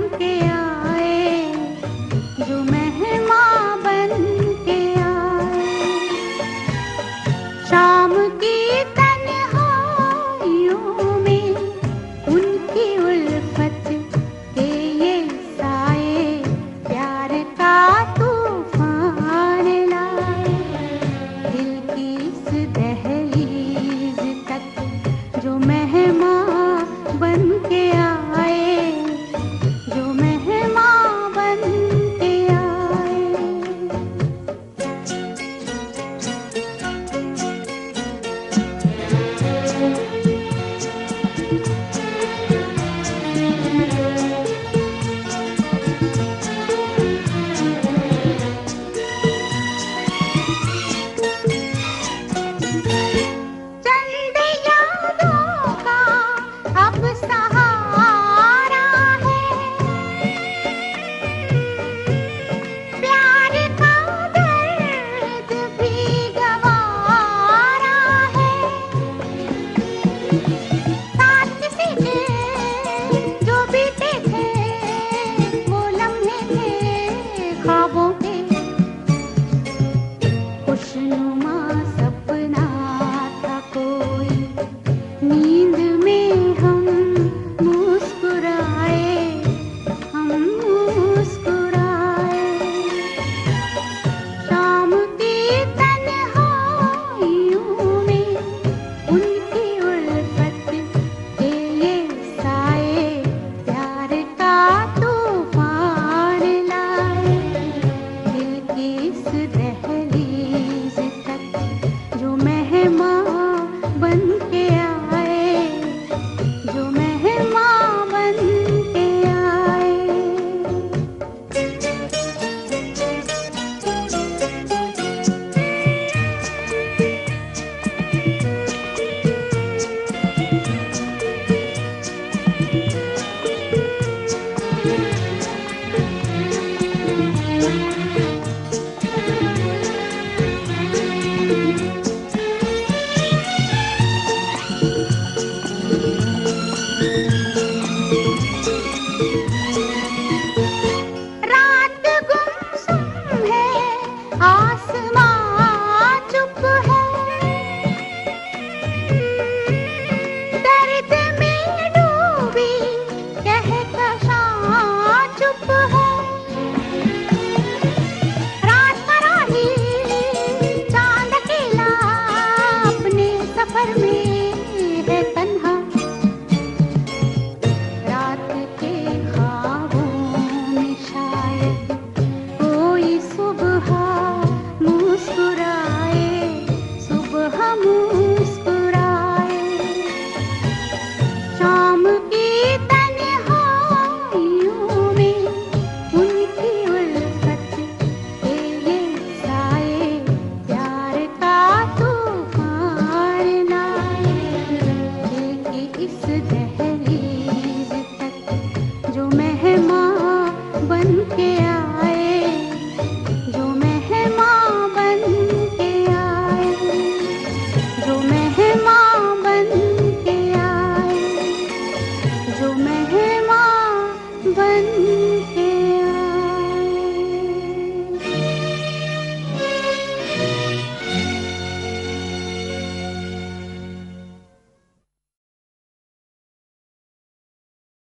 के आए, जो मेहमान बन के आए। शाम की तन्हाइयों में उनकी उल्फत के ये साए प्यार का तूफान लाए। दिल की इस दहलीज तक जो मेहमान बन के आए, जो मेहमान बन के आए। चंद यादों का अब सहारा है, प्यार का दर्द भी गवारा है। साथ सीखे जो बीते थे वो लम्हे थे ख्वाबों के, खुशनुमा सपना था कोई। नींद में हम मुस्कुराए, हम मुस्कुराए। शाम की तन्हाइयों में उनकी उल्फत के ये साए प्यार का तूफान लाए। दिल की इस दहलीज तक जो मेहमान बन के आए, जो मेहमान बन के आए। रात गुमसुम है, आसमां चुप है, दर्द में डूबी कहकशां चुप है।